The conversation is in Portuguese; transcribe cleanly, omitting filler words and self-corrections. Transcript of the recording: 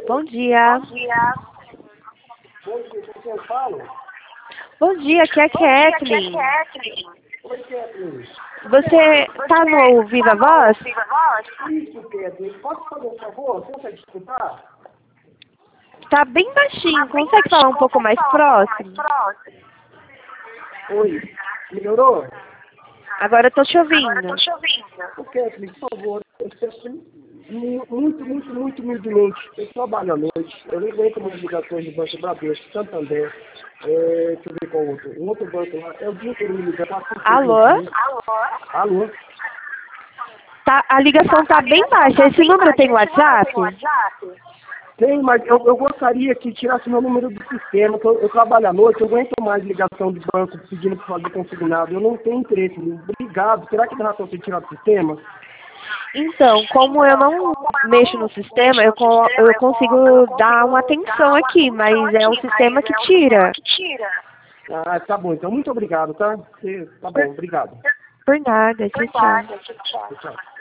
Bom dia. Bom dia, com quem eu falo? Bom dia, aqui é a Kathleen. Oi, Kathleen. Você tá no Viva Voz? Isso, Kathleen. Posso fazer um favor? Você consegue escutar? Tá bem baixinho, consegue falar um pouco mais próximo? Oi. Melhorou? Agora eu tô te ouvindo. Ô, Kathleen, por favor, eu peço muito humildemente. Eu trabalho à noite. Eu não aguento mais ligações de Banco Bradesco, Santander. Deixa eu ver qual outro. Um outro banco lá. É o dia inteiro me ligando. Alô? Alô? Tá, a ligação tá bem baixa. Esse número tem WhatsApp? Tem, mas eu gostaria que tirasse meu número do sistema, que eu trabalho à noite, eu aguento mais ligação de banco pedindo para fazer consignado. Eu não tenho interesse. Obrigado. Será que dá para você tirar do sistema? Então, como eu não mexo no sistema, eu consigo dar uma atenção aqui, mas é o sistema que tira. Ah, tá bom. Então, muito obrigado, tá? Tá bom, obrigado. Por nada, tchau, tchau. Tchau.